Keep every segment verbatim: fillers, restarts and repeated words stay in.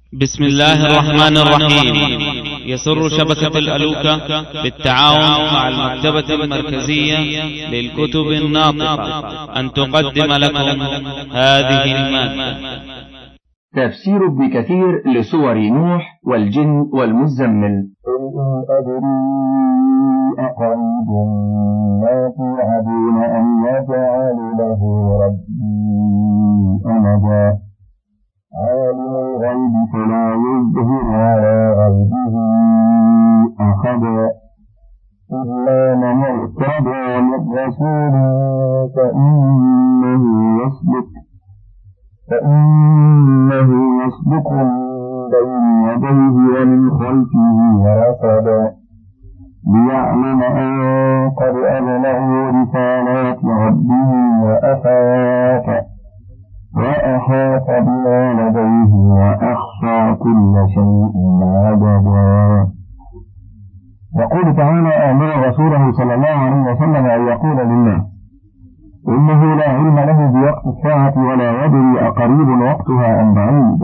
بسم الله الرحمن الرحيم. يسر شبكة الألوكة بالتعاون مع المكتبة المركزية للكتب الناطقة أن تقدم لكم هذه المادة. تفسير ابن كثير لسور نوح والجن والمزمل. قل إن أدري أقريب ما توعدون أم يجعل له ربي أمدا عالم الغيب فلا يظهر على غيبه أحدا إلا من ارتضى من رسول فإنه يسلك فإنه يسلك من بين يديه ومن خلفه رصدا ليعلم أن قد أبلغوا رسالات ربه وأحاط وأحاط بما لديه وأحصى كل شيء عددا. يقول تعالى: آمر رسوله صلى الله عليه وسلم أن يقول للناس: إنه لا علم له بوقت الساعة ولا يدري أقريب وقتها أم بعيد.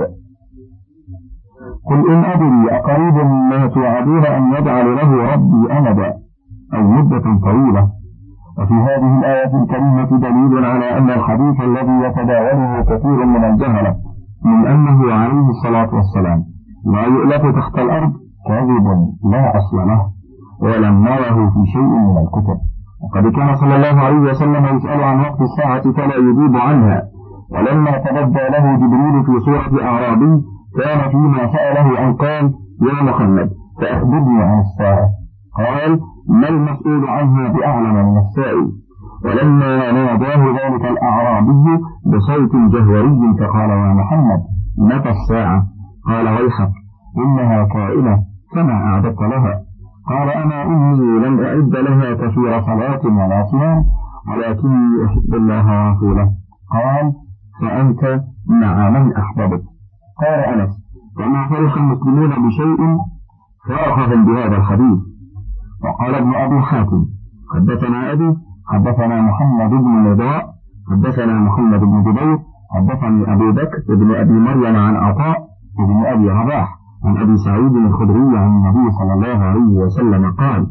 قل إن أدري أقريب ما توعدون أن يجعل له ربي أمدا أي مدة طويلة. وفي هذه الآية الكريمة دليل على أن الحديث الذي يتداوله كثير من الجهلة من أنه عليه الصلاة والسلام لا يؤلف تحت الأرض كاذب لا أصل له ولم نره في شيء من الكتب. وقد كان صلى الله عليه وسلم يسأل عن وقت الساعة فلا يجيب عنها، ولما تبدى له جبريل في صورة أعرابي كان فيما سأله أن قال: يا محمد فأخبرني عن الساعة. قال: ما المسؤول عنها بأعلم من السائل. ولما ناداه ذلك الأعرابي بصوت جهوري فقال: يا محمد متى الساعة؟ قال: ويحك إنها كائنة فما أعددت لها؟ قال: أنا إني لم أعد لها كثير صلاة ولا صيام ولكني أحب الله ورسوله. قال: فأنت مع من أحببت. قال أنس: وما فرح المسلمون بشيء فرحهم بهذا الحديث. وقال ابن أبي حاتم: حدثنا أبي حدثنا محمد بن نضاء حدثنا محمد بن جبير حدثني أبي بكر بن أبي مريم عن عطاء بن أبي رباح عن أبي سعيد الخدري عن النبي صلى الله عليه وسلم قال: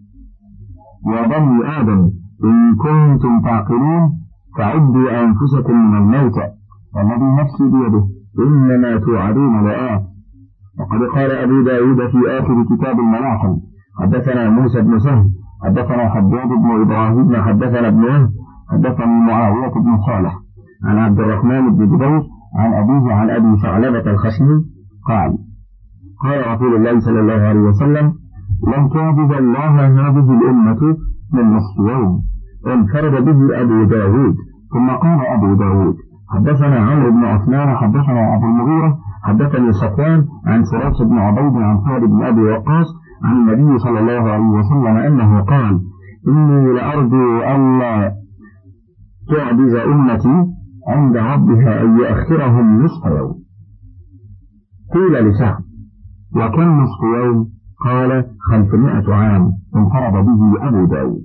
يا بني آدم إن كنتم تعقلون فعدوا أنفسكم من الموتى والذي نفسي بيده إنما توعدون لآت. وقد قال أبو داود في آخر كتاب المناحل: حدثنا موسى بن سهل حدثنا حجاج بن إبراهيم حدثنا ابن وهب حدثني معاوية بن صالح عن عبد الرحمن بن جبير عن أبيه عن أبي ثعلبة الخشني قال: قال رسول الله صلى الله عليه وسلم: لن تعجز الله هذه الأمة من نصف يوم. انفرد به أبو داود. ثم قال أبو داود: حدثنا عمرو بن عثمان حدثنا أبو المغيرة حدثني صفوان عن سراج بن عبيد عن سعد بن أبي وقاص عن النبي صلى الله عليه وسلم أنه قال: إني لأرجو ألا تعجز أمتي عند ربها أن يؤخرهم نصف يوم. قيل لسعد: وكم نصف يوم؟ قال: خمسمائة عام. انفرد به أبو داود.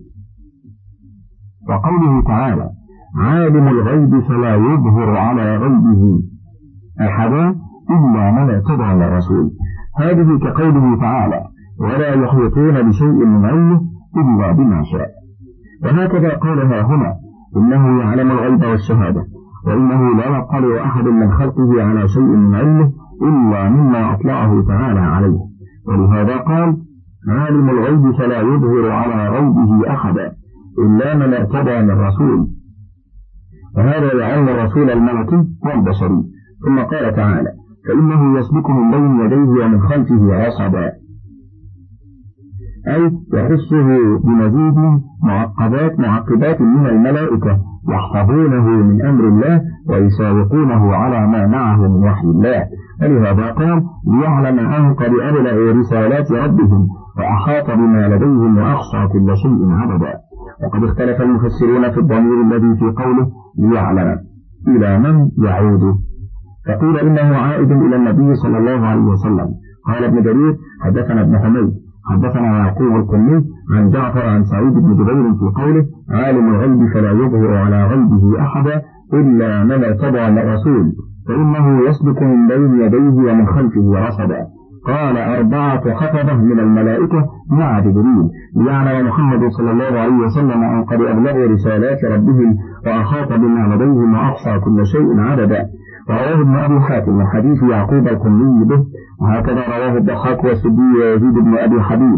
وقوله تعالى: عالم الغيب فلا يظهر على غيبه أحدا إلا من ارتضى من الرسول. هذه كقوله تعالى: ولا يحيطون بشيء من علمه إلا بما شاء. وهكذا قالها هنا: إنه يعلم الغيب والشهادة وإنه لا يطلع أحد من خلقه على شيء من علمه إلا مما أطلعه تعالى عليه. ولهذا قال: عالم الغيب فلا يظهر على غيبه أحدا إلا من ارتضى من رسول. وهذا يعلم الرسول الملكي والبشري. ثم قال تعالى: فإنه يسلك من بين يديه ومن خلفه رصدا، أي يخصه بمزيد معقبات معقبات من الملائكة يحفظونه من أمر الله ويسابقونه على ما معه من وحي الله. ولهذا قال: ليعلم أن قد أبلغوا رسالات ربهم وأحاط بما لديهم وأحصى كل شيء عددا. وقد اختلف المفسرون في الضمير الذي في قوله ليعلم إلى من يعود، فقيل إنه عائد إلى النبي صلى الله عليه وسلم. قال ابن جرير: حدثنا ابن حميد حدثنا يعقوب القني عن جعفر عن سعيد بن جبير في قوله: عالم الغيب فلا يظهر على غيبه أحدا إلا من ارتضى من الرسول. فإنه يسلك من بين يديه ومن خلفه رصدا. قال أربعة خفضة من الملائكة مع جبريل ليعلم محمد صلى الله عليه وسلم أن قد أبلغوا رسالات ربهم وأحاط بما لديهم وأحصى كل شيء عددا. ورواه ابن أبي حاتم من حديث يعقوب القمي به، وهكذا رواه الضحاك والسدي ويزيد بن أبي حبيب.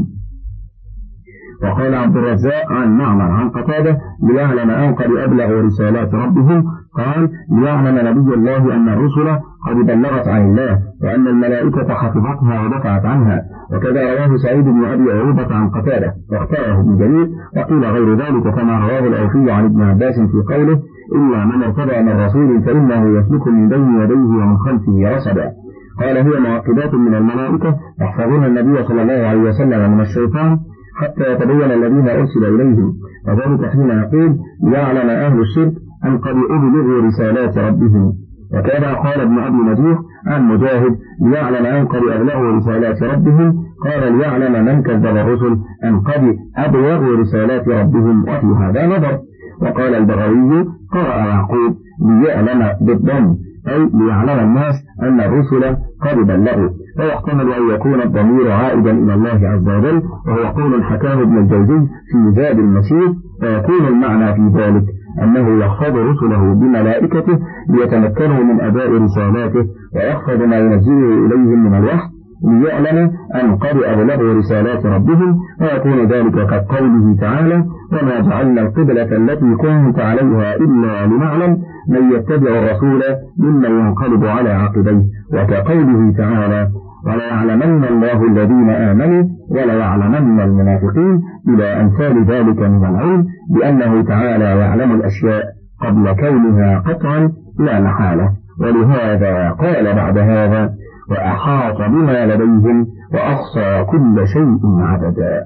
وقال عبد الرزاق عن معمر عن قتادة ليعلم أن قد أبلغوا رسالات ربهم، قال ليعلم نبي الله أن الرسل قد بلغت عن الله وأن الملائكة حفظتها ودفعت عنها. وكذا رواه سعيد بن أبي عروبة عن قتادة واختاره ابن جرير، وقيل غير ذلك كما رواه الأوفي عن ابن عباس في قوله إلا من ارتضى من رسول فإنه يسلك من بين يديه ومن خلفه رصدا. قال هي معقبات من الملائكة يحفظون النبي صلى الله عليه وسلم من الشيطان حتى يتبين الذين أرسل إليهم، وذلك حين يقول ليعلم أهل الشرك أن قد أبلغوا رسالات ربهم. وكذا قال ابن أبي نجيح عن مجاهد ليعلم أن قد أبلغوا رسالات ربهم، قال ليعلم من كذب الرسل أن قد أبلغوا رسالات ربهم، وفي هذا نظر. وقال البغوي قرأ يعقوب ليعلم بالضم أي ليعلم الناس أن الرسل قد بلغوا، ويحتمل أن يكون الضمير عائدا إلى الله عز وجل، وهو قول حكاه ابن الجوزي في زاد المسير، ويكون المعنى في ذلك أنه يحفظ رسله بملائكته ليتمكنوا من أداء رسالاته، ويحفظ ما ينزله إليهم من الوحي ليعلم أن قد أبلغوا رسالات ربهم، ويكون ذلك كقوله تعالى وما جعلنا القبلة التي كنت عليها إلا لنعلم من يتبع الرسول ممن ينقلب على عقبيه، وكقوله تعالى وليعلمن الله الذين آمنوا وليعلمن المنافقين، إلى أمثال ذلك من العلم بأنه تعالى يعلم الأشياء قبل كونها قطعا لا محالة. ولهذا قال بعد هذا وأحاط بما لديهم وأحصى كل شيء عددا.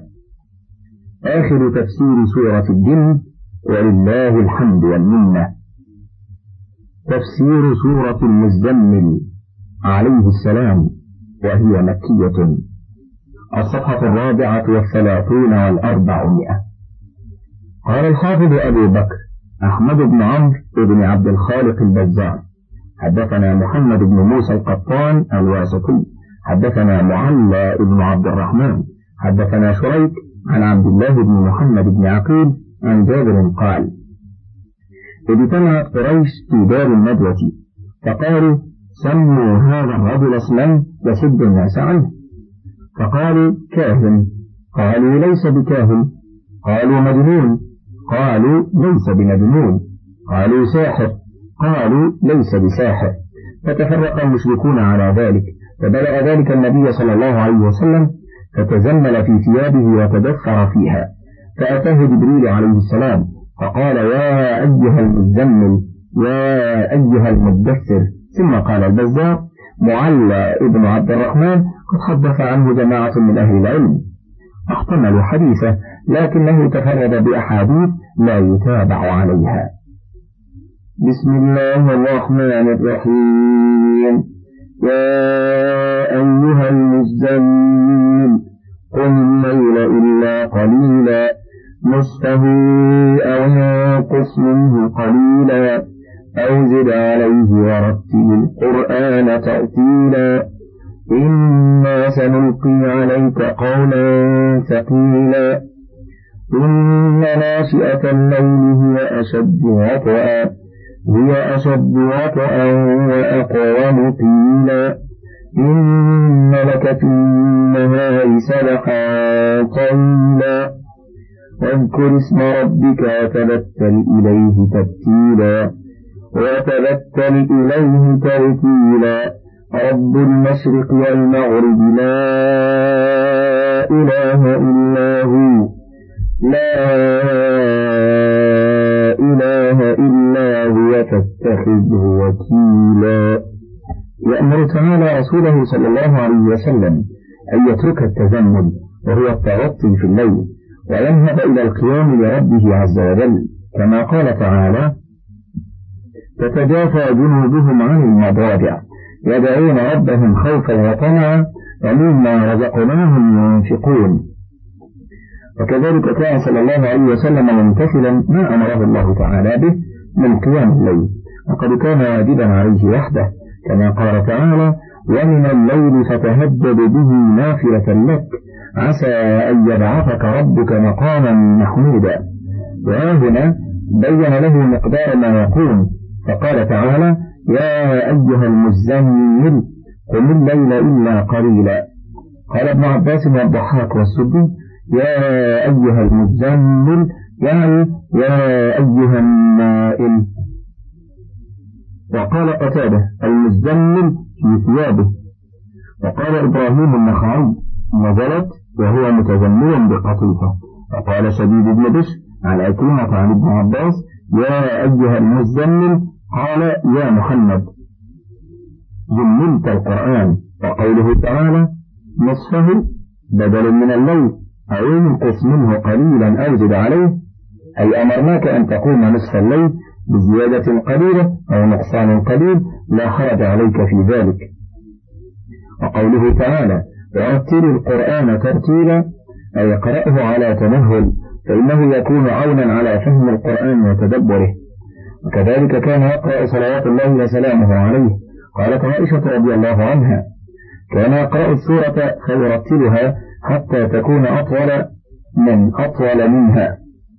آخر تفسير سورة الجن، ولله الحمد والمنة. تفسير سورة المزمل عليه السلام، وهي مكية. الصفحة الرابعة والثلاثون والأربعمائة. قال الحافظ أبو بكر أحمد بن عمرو بن عبد الخالق البزار حدثنا محمد بن موسى القطان الواسطي حدثنا معلى بن عبد الرحمن حدثنا شريك عن عبد الله بن محمد بن عقيل عن جابر قال اجتمعت قريش في دار الندوة فقالوا سموا هذا الرجل اسما يسد الناس عنه، فقالوا كاهن، قالوا ليس بكاهن، قالوا مجنون، قالوا ليس بمجنون، قالوا ساحر، قالوا ليس بساحر. فتفرق المشركون على ذلك، فبلغ ذلك النبي صلى الله عليه وسلم فتزمل في ثيابه وتدثر فيها، فأتاه جبريل عليه السلام فقال يا أيها المزمل يا أيها المدثر. ثم قال البزار معلى ابن عبد الرحمن قد حدث عنه جماعة من أهل العلم احتملوا حديثه، لكنه تفرد بأحاديث لا يتابع عليها. بسم الله الرحمن الرحيم. يا أيها المزمل قم الليل إلا قليلا نصفه أو انقص منه قليلا أو زد عليه ورتل القرآن ترتيلا إنا سنلقي عليك قولا ثقيلا إن ناشئة الليل هي أشد وطئا هي أشد وطئا وأقوم قيلا إن لك في النهار سبحا طويلا واذكر اسم ربك وتبتل إليه تبتيلا وتبتل إليه ترتيلا رب المشرق والمغرب لا إله إلا هو لا إله إلا هو فاتخذه وكيلا. يأمر تعالى رسوله صلى الله عليه وسلم أن يترك التزمل وهو التغطي في الليل وينهب إلى القيام لربه عز وجل، كما قال تعالى تتجافى جنوبهم عن المضاجع يدعون ربهم خوفا وطمعا ومما رزقناهم ينفقون. وكذلك كان صلى الله عليه وسلم ممتثلا ما أمره الله تعالى به من قيام الليل، وقد كان واجبا عليه وحده، كما قال تعالى: ومن الليل فتهجد به نافلة لك عسى أن يبعثك ربك مقاما محمودا. وهنا بين له مقدار ما يكون، فقال تعالى: يا أيها المزمل قم الليل إلا قليلا. قال ابن عباس والضحاك والسدي: يا أيها المزمل يعني يا أيها النائم. وقال قتادة: المزمل في ثيابه. وقال إبراهيم النخعي: نزلت وهو متزمل بقطيفة. وقال شديد بن بشر عن عكرمة عن ابن عباس: يا أيها المزمل قال: يا محمد زملت القرآن. وقوله تعالى: نصفه بدل من الليل أو انقص منه قليلا أو زد عليه، أي أمرناك أن تقوم نصف الليل بزيادة قليلة أو نقصان قليل، لا حرج عليك في ذلك. وقوله تعالى: ورتل القرآن ترتيلا، أي اقرأه على تمهل، فإنه يكون عونا على فهم القرآن وتدبره. وكذلك كان يقرأ صلوات الله وسلامه عليه. قالت عائشة رضي الله عنها: كان يقرأ السورة فيرتلها حتى تكون أطول من أطول منها.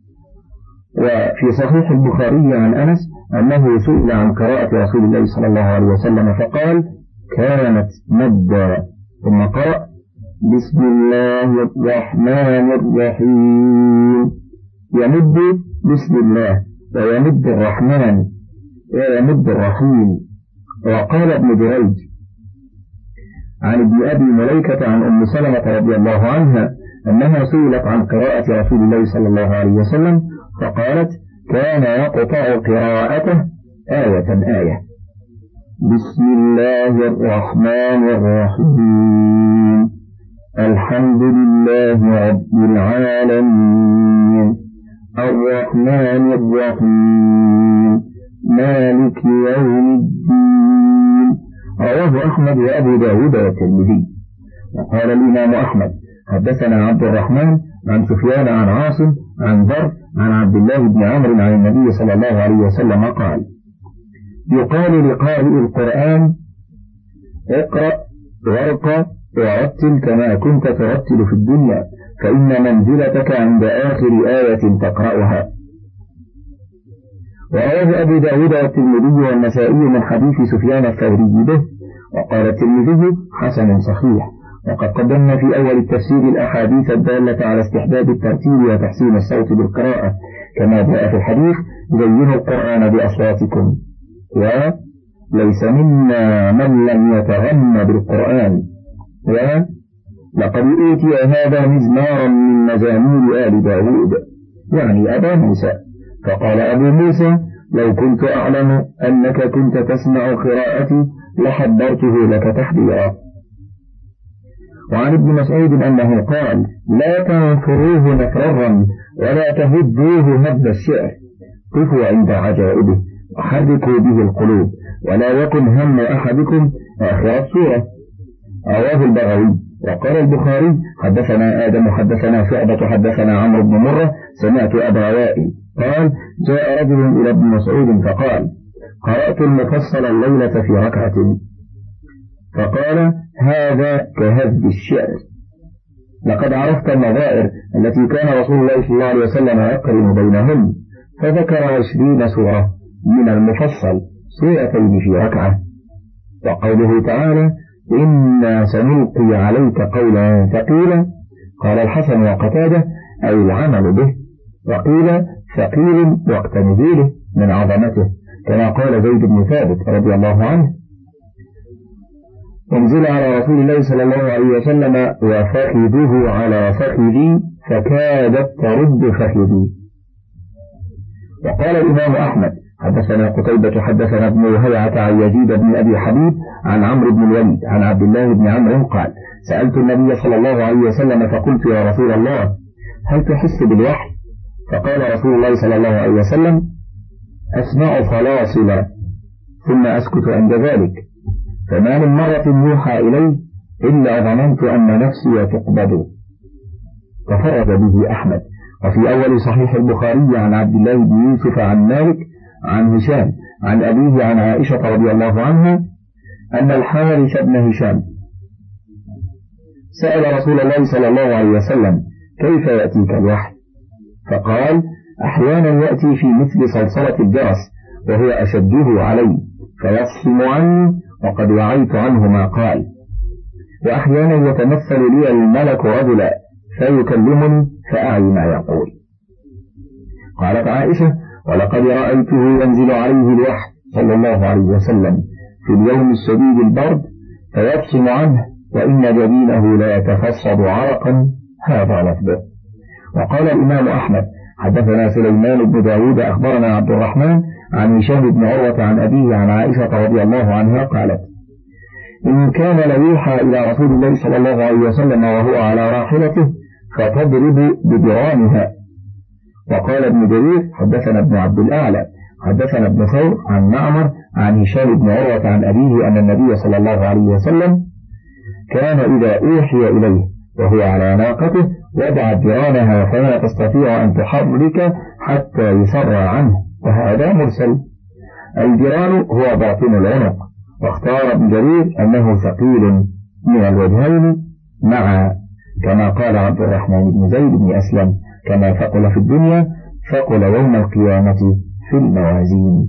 وفي صحيح البخاري عن أنس أنه سئل عن قراءة رسول الله صلى الله عليه وسلم فقال: كانت مدا، ثم قرأ: بسم الله الرحمن الرحيم. يمد بسم الله ويمد الرحمن ويمد الرحيم. وقال ابن جريج عن ابن أبي مليكة عن أم سلمة رضي الله عنها أنها سئلت عن قراءة رسول الله صلى الله عليه وسلم فقالت: كان يقطع قراءته آية آية. بسم الله الرحمن الرحيم. الحمد لله رب العالمين. الرحمن الرحيم. مالك يوم الدين. رواه أحمد وأبو داود والترمذي. وقال الإمام أحمد: حدثنا عبد الرحمن عن سفيان عن عاصم عن ذر عن عبد الله بن عمرو عن النبي صلى الله عليه وسلم قال: يقال لقارئ القرآن: اقرأ وارقى ورتل كما كنت ترتل في الدنيا، فإن منزلتك عند آخر آية تقرأها. ورواه أبو داود والترمذي والنسائي من حديث سفيان الثوري به. وقال الترمذي: حسن صحيح. وقد قدمنا في أول التفسير الأحاديث الدالة على استحباب الترتيل وتحسين الصوت بالقراءة، كما جاء في الحديث: زينوا القرآن بأصواتكم، وليس منا من لم يتغن بالقرآن، ولقد أوتي هذا مزمارا من مزامير آل داود، يعني أبا موسى. فقال أبو موسى: لو كنت أعلم أنك كنت تسمع قراءتي لحضرته لك تحضيرا. وعن ابن مسعود أنه قال: لا تنفروه نفرا ولا تهدوه هد الشعر، قفوا عند عجائبه وحركوا به القلوب، ولا يكن هم أحدكم آخر السورة. رواه البغوي. وقال البخاري: حدثنا آدم حدثنا شعبة حدثنا عمرو بن مرة سمعت أبا وائل قال: جاء رجل إلى ابن مسعود فقال: قرأت المفصل الليلة في ركعة. فقال: هذا كهذب الشعر. لقد عرفت النظائر التي كان رسول الله صلى الله عليه وسلم يقرن بينهم، فذكر عشرين سورة من المفصل، سورتين في ركعة. وقوله تعالى: إنا سنلقي عليك قولا ثقيلا، قال الحسن وقتادة: أي العمل به. وقيل ثقيل وقت نزوله من عظمته، كما قال زيد بن ثابت رضي الله عنه: انزل على رسول الله صلى الله عليه وسلم وفخذه على فخذي فكادت ترد فخذي. وقال الإمام أحمد: حدثنا قتيبة حدثنا ابن وهيعة عن يزيد بن أبي حبيب عن عمرو بن الوليد عن عبد الله بن عمرو قال: سألت النبي صلى الله عليه وسلم فقلت: يا رسول الله، هل تحس بالوحي؟ فقال رسول الله صلى الله عليه وسلم: أسمع فلاصلا ثم أسكت عند ذلك، فما من مرة يوحى إلي إلا ظننت أن نفسي تقبض. ففرد به أحمد. وفي أول صحيح البخاري عن عبد الله بن يوسف عن مالك عن هشام عن أبيه عن عائشة رضي الله عنها أن الحارث بن هشام سأل رسول الله صلى الله عليه وسلم كيف يأتيك الوحي؟ فقال أحيانا يأتي في مثل صلصلة الجرس وهو أشده علي فيصم عني وقد وعيت عنه ما قال، وأحيانا يتمثل لي الملك رجلا فيكلمني فأعي ما يقول. قالت عائشة ولقد رأيته ينزل عليه الوحي صلى الله عليه وسلم في اليوم الشديد البرد فيفصم عنه وإن جبينه لا يتفصد عرقا، هذا لفظه. وقال الإمام أحمد حدثنا سليمان بن داود أخبرنا عبد الرحمن عن هشام بن عروة عن أبيه عن عائشة رضي الله عنها قالت إن كان ليوحى إلى رسول الله صلى الله عليه وسلم وهو على راحلته فتضرب بدرانها. وقال ابن جرير حدثنا ابن عبد الأعلى حدثنا ابن ثور عن معمر عن هشام بن عروة عن أبيه أن النبي صلى الله عليه وسلم كان إذا أوحي إليه وهو على ناقته وضع درانها فلا تستطيع أن تحرك حتى يسرى عنه، وهذا مرسل. الدران هو باطن العنق، واختار ابن جرير أنه ثقيل من الوجهين مع كما قال عبد الرحمن بن زيد بن أسلم كما ثقل في الدنيا ثقل يوم القيامة في الموازين.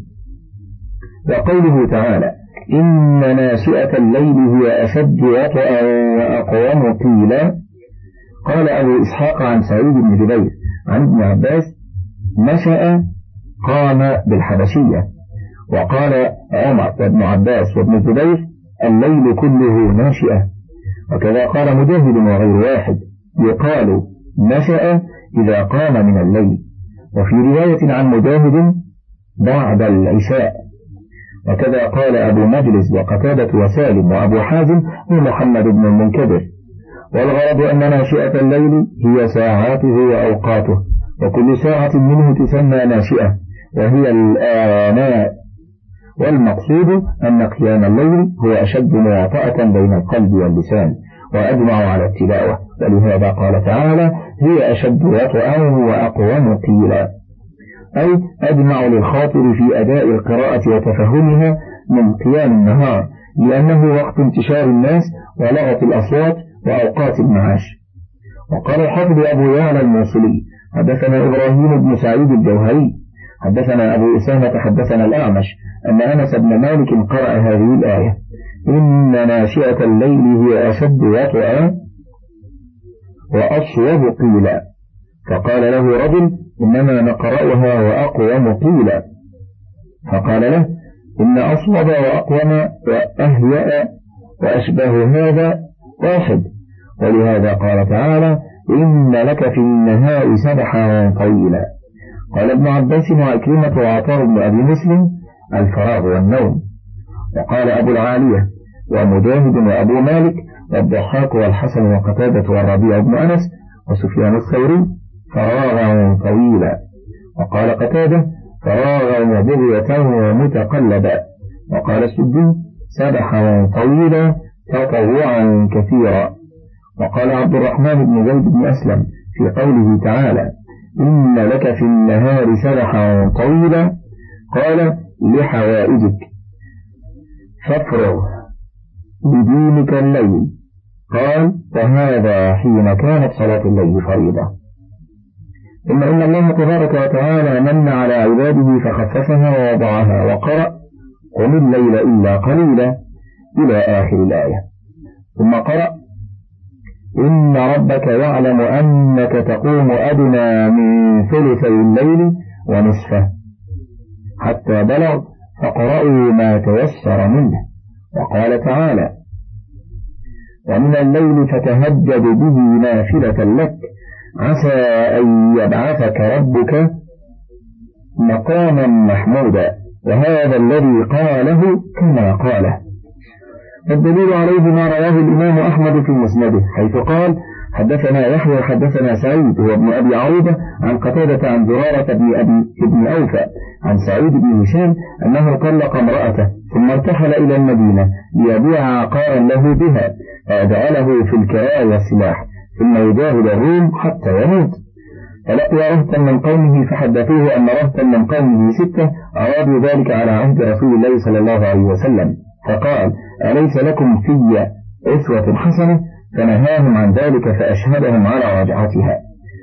وقوله تعالى إن ناشئة الليل هي أشد وطئا وأقوم قيلا. قال أبو إسحاق عن سعيد بن جبير عن ابن عباس نشأ قام بالحبشية. وقال عمر وابن عباس وابن الزبير الليل كله ناشئة. وكذا قال مجاهد وغير واحد يقال نشأ إذا قام من الليل. وفي رواية عن مجاهد بعد العشاء. وكذا قال أبو مجلس وقتادة وسالم وأبو حازم ومحمد بن المنكدر. والغرض أن ناشئة الليل هي ساعاته وأوقاته، وكل ساعة منه تسمى ناشئة وهي الآناء. والمقصود أن قيام الليل هو أشد مواطأة بين القلب واللسان وأجمع على التلاوة، ولهذا قال تعالى هي أشد وطئا وأقوم قيلا، أي أجمع للخاطر في أداء القراءة وتفهمها من قيام النهار، لأنه وقت انتشار الناس ولغط الأصوات وأوقات المعاش. وقال الحافظ أبو يعلى الموصلي حدثنا إبراهيم بن سعيد الجوهري حدثنا أبو أسامة حدثنا الأعمش أن أنس بن مالك قرأ هذه الآية إن ناشئة الليل هي أشد وطئا وأصوب قيلا. فقال له رجل إنما نقرأها وأقوم قيلا، فقال له إن أصوب وأقوم وأهيأ وأشبه هذا واحد. ولهذا قال تعالى إن لك في النهار سبحا طويلا. قال ابن عباس وعكرمة وعطاء بن أبي مسلم الفراغ والنوم. وقال أبو العالية ومجاهد وأبو مالك والضحاك والحسن وقتادة والربيع بن أنس وسفيان الثوري فراغا طويلا. وقال قتادة فراغا وبغية ومتقلبا. وقال السدي سبحا طويلا تطوعا كثيرا. وقال عبد الرحمن بن زيد بن أسلم في قوله تعالى إن لك في النهار سبحا طويلا قال لحوائجك فافرغ بدينك الليل، قال وهذا حين كانت صلاة الليل فريضة. ثم إن الله تبارك وتعالى من على عباده فخففها ووضعها وقرأ قم الليل إلا قليلا إلى آخر الآية. ثم قرأ إن ربك يعلم أنك تقوم أدنى من ثلثي الليل ونصفه حتى بلغ فقرأوا ما تيسر منه. وقال تعالى ومن الليل فتهجد به نافلة لك عسى أن يبعثك ربك مقاما محمودا. وهذا الذي قاله كما قاله. الدليل عليه ما رواه الإمام أحمد في مسنده حيث قال حدثنا يحيى حدثنا سعيد هو ابن أبي عروبة عن قتادة عن زرارة بن أبي ابن أوفى عن سعيد بن هشام أنه طلق امرأته ثم ارتحل إلى المدينة ليبيع عقارا له بها فجعله في الكراء والسلاح ثم يجاهد الروم حتى يموت. فلقي رهطا من قومه فحدثوه أن رهطا من قومه ستة أرادوا ذلك على عهد رسول الله صلى الله عليه وسلم، فقال أليس لكم في أسوة حسنة؟ فنهاهم عن ذلك فأشهدهم على رجعتها.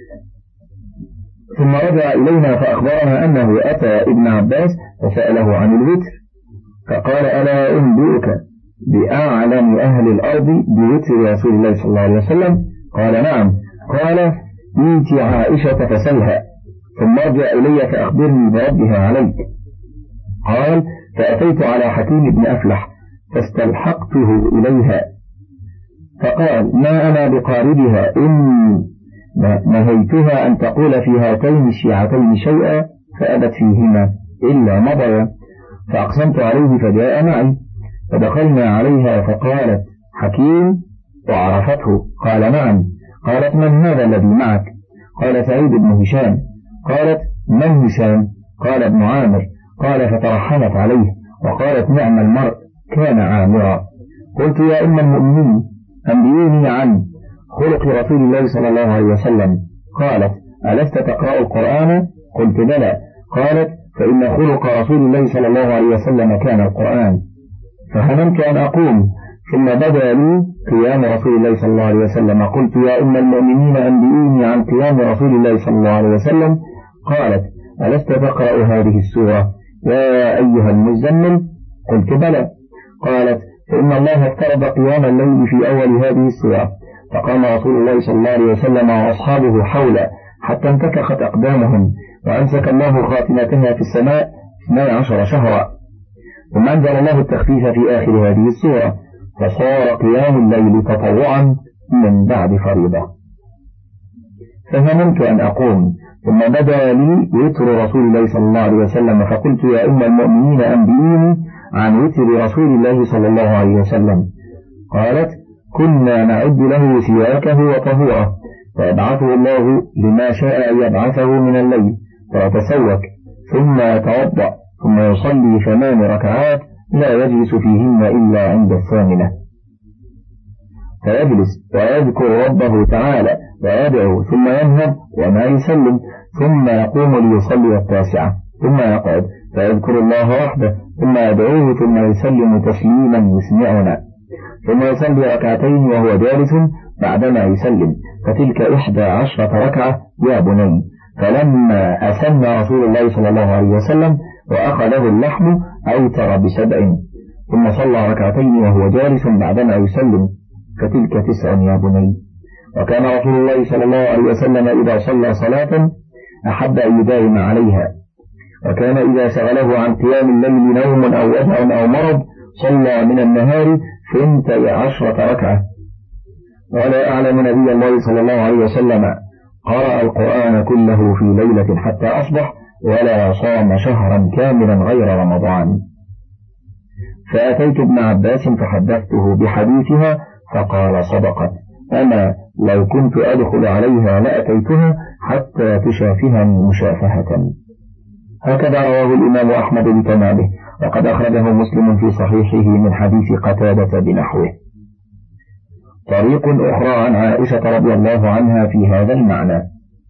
ثم رجع إلينا فأخبرنا أنه أتى ابن عباس فسأله عن الوتر فقال: ألا أنبئك بأعلم أهل الأرض بوتر رسول الله صلى الله عليه وسلم؟ قال: نعم. قال: إيت عائشة فسلها ثم ارجع إلي فأخبرني بردها عليك. قال: فأتيت على حكيم بن أفلح فاستلحقته إليها فقال: ما أنا بقاربها، إني نهيتها أن تقول في هاتين الشيعتين شيئا فأبت فيهما إلا مضيا، فأقسمت عليه فجاء معي فدخلنا عليها فقالت: حكيم؟ وعرفته؟ قال: نعم. قالت: من هذا الذي معك؟ قال: سعيد بن هشام. قالت: من هشام؟ قال: ابن عامر. قال: فترحمت عليه وقالت: نعم المرء كان عامرا. قلت: يا أم المؤمنين أنبئيني عن خلق رسول الله صلى الله عليه وسلم. قالت: ألست تقرأ القرآن؟ قلت: بلى. قالت: فإن خلق رسول الله صلى الله عليه وسلم كان القرآن. فهممت أن أقوم ثم بدا لي قيام رسول الله صلى الله عليه وسلم. قلت: يا أم المؤمنين أنبئيني عن قيام رسول الله صلى الله عليه وسلم. قالت: ألست تقرأ هذه السورة يا أيها المزمل؟ قلت: بلى. قالت: فإن الله افترض قيام الليل في أول هذه السورة، فقام رسول الله صلى الله عليه وسلم وأصحابه حوله حتى انتفخت أقدامهم، وأمسك الله خاتمتها في السماء اثني عشر شهرا، ثم أنزل الله التخفيف في آخر هذه السورة، فصار قيام الليل تطوعا من بعد فريضة. فهممت أن أقوم ثم بدا لي وتر رسول الله صلى الله عليه وسلم، فقلت: يا أم المؤمنين أنبئيني عن وتر رسول الله صلى الله عليه وسلم. قالت: كنا نعد له سواكه وطهوره، فيبعثه الله لما شاء أن يبعثه من الليل، فيتسوك ثم يتوضأ ثم يصلي ثمان ركعات لا يجلس فيهن إلا عند الثامنة، فيجلس ويذكر ربه تعالى ويدعو ثم ينهض وما يسلم، ثم يقوم ليصلي التاسعة ثم يقعد فيذكر الله وحده ثم يدعوه ثم يسلم تسليما يسمعنا، ثم يصلي ركعتين وهو جالس بعدما يسلم، فتلك إحدى عشرة ركعة يا بني. فلما أسن رسول الله صلى الله عليه وسلم وأخذه اللحم أوتر بسبع، ثم صلى ركعتين وهو جالس بعدما يسلم، فتلك تسع يا بني. وكان رسول الله صلى الله عليه وسلم إذا صلى صلاة أحب أن يداوم عليها، وكان إذا شغله عن قيام الليل نوم أو وجع أو مرض صلى من النهار ثنتي عشرة ركعة. ولا أعلم نبي الله صلى الله عليه وسلم قرأ القرآن كله في ليلة حتى أصبح، ولا صام شهرا كاملا غير رمضان. فأتيت ابن عباس فحدثته بحديثها فقال: صدقت، أنا لو كنت أدخل عليها لأتيتها حتى تشافهني مشافهة. هكذا رواه الإمام أحمد بتمامه، وقد أخرجه مسلم في صحيحه من حديث قتادة بنحوه. طريق أخرى عن عائشة رضي الله عنها في هذا المعنى.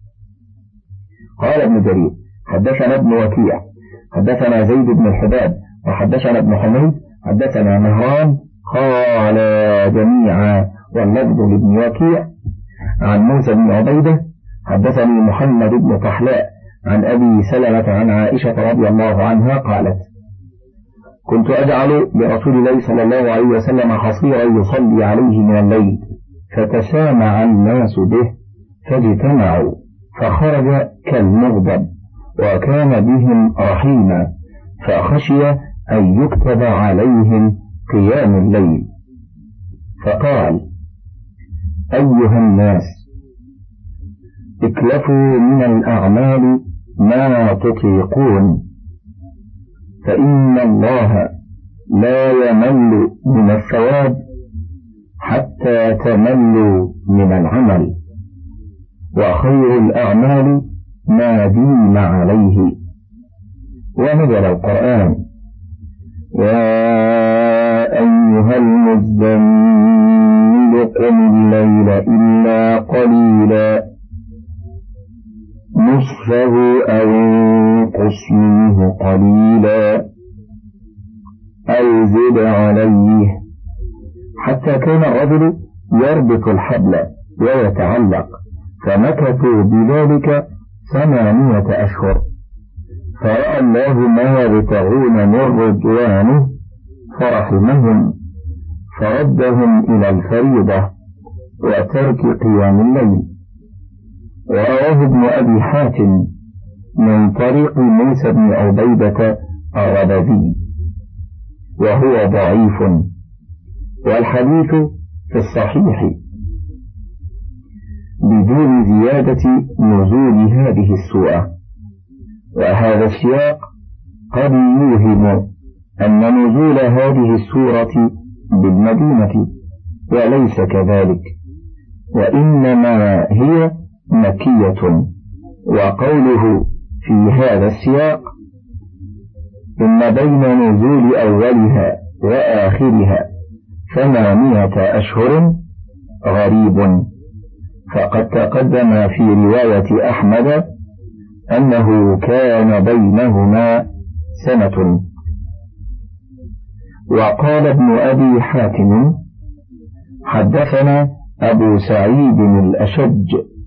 قال ابن جرير: حدثنا ابن وكيع حدثنا زيد بن الحباب وحدثنا ابن حميد حدثنا مهران قال جميعا، واللفظ لابن وكيع عن موسى بن عبيدة حدثني محمد بن طحلاء عن أبي سلمة عن عائشة رضي الله عنها قالت: كنت أجعل لرسول الله صلى الله عليه وسلم حصيرا يصلي عليه من الليل، فتسامع الناس به فاجتمعوا، فخرج كالمغضب، وكان بهم رحيما، فخشي أن يكتب عليهم قيام الليل، فقال: أيها الناس، اكلفوا من الأعمال ما تطيقون، فإن الله لا يمل من الثواب حتى تملوا من العمل، وخير الأعمال ما دين عليه. ونزل القرآن: يا أيها المزمل قم الليل إلا قليلا نصفه أو انقص منه قليلا أو زد عليه يربط الحبل ويتعلق، فمكثوا بذلك ثمانية أشهر. فرأى الله ما يبتغون من رضوانه فرحمهم فردهم إلى الفريضة وترك قيام الليل. ورواه ابن أبي حاتم من طريق موسى بن عبيدة الربذي وهو ضعيف، والحديث في الصحيح بدون زيادة نزول هذه السورة. وهذا السياق قد يوهم أن نزول هذه السورة بالمدينة، وليس كذلك، وإنما هي مكية. وقوله في هذا السياق إن بين نزول أولها وآخرها ثمانية أشهر غريب، فقد تقدم في رواية أحمد أنه كان بينهما سنة. وقال ابن أبي حاتم حدثنا أبو سعيد الأشج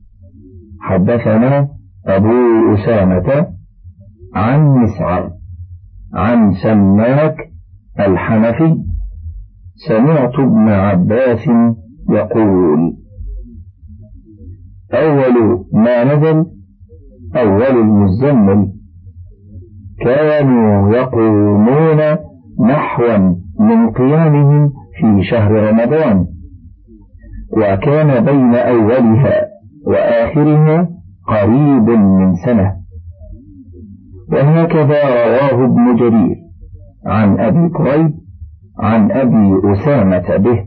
حدثنا أبو أسامة عن مسعر عن سماك الحنفي سمعت ابن عباس يقول: أول ما نزل أول المزمل كانوا يقومون نحوا من قيامهم في شهر رمضان، وكان بين أولها وآخرها قريب من سنة. وهكذا رواه ابن جرير عن أبي كريب عن أبي أسامة به.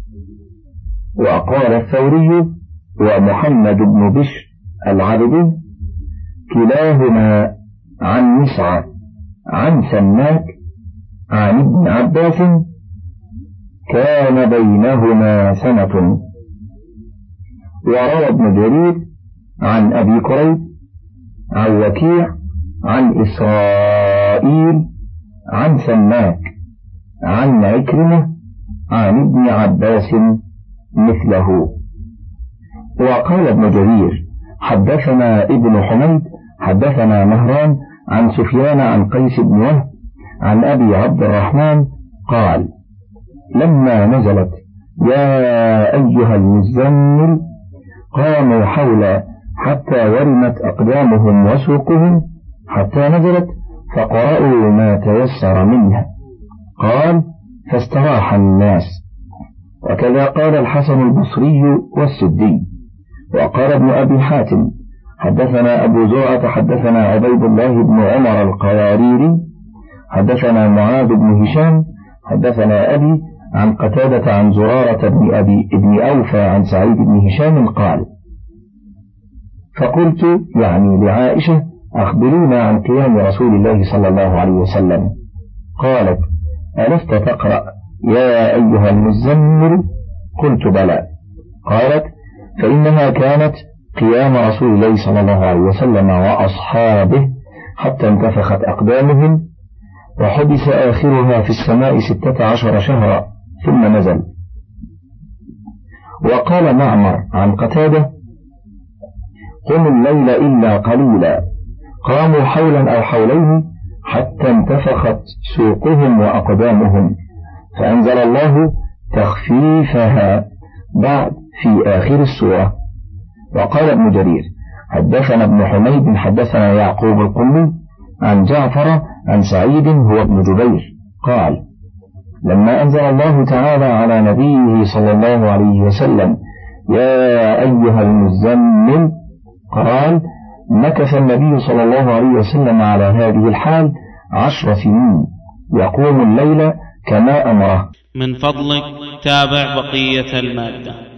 وقال الثوري ومحمد بن بشر العبدي كلاهما عن مسعر عن سماك عن ابن عباس كان بينهما سنة. وروى ابن جرير عن أبي كريب عن وكيع عن إسرائيل عن سماك عن عكرمة عن ابن عباس مثله. وقال ابن جرير حدثنا ابن حميد حدثنا مهران عن سفيان عن قيس بن وهب عن أبي عبد الرحمن قال: لما نزلت يا أيها المزمل قاموا حولا حتى ورمت أقدامهم وسوقهم حتى نزلت فقرأوا ما تيسر منها. قال: فاستراح الناس. وكذا قال الحسن البصري والسدي. وقال ابن أبي حاتم حدثنا أبو زرعة حدثنا عبيد الله بن عمر القواريري حدثنا معاذ بن هشام حدثنا أبي عن قتادة عن زرارة بن أبي ابن أوفى عن سعيد بن هشام قال: فقلت يعني لعائشة: أخبرونا عن قيام رسول الله صلى الله عليه وسلم. قالت: ألست تقرأ يا أيها المزمل؟ قلت: بلى. قالت: فإنها كانت قيام رسول الله صلى الله عليه وسلم وأصحابه حتى انتفخت أقدامهم، وحبس آخرها في السماء ستة عشر شهرا ثم نزل. وقال معمر عن قتادة: قم الليل إلا قليلا، قاموا حولا أو حولين حتى انتفخت سوقهم وأقدامهم، فأنزل الله تخفيفها بعد في آخر السورة. وقال ابن جرير حدثنا ابن حميد حدثنا يعقوب القمي عن جعفر عن سعيد هو ابن جبير قال: لما أنزل الله تعالى على نبيه صلى الله عليه وسلم يا أيها المزمل قال: مكث النبي صلى الله عليه وسلم على هذه الحال عشر سنين يقوم الليل كما أمره. من فضلك تابع بقية المادة.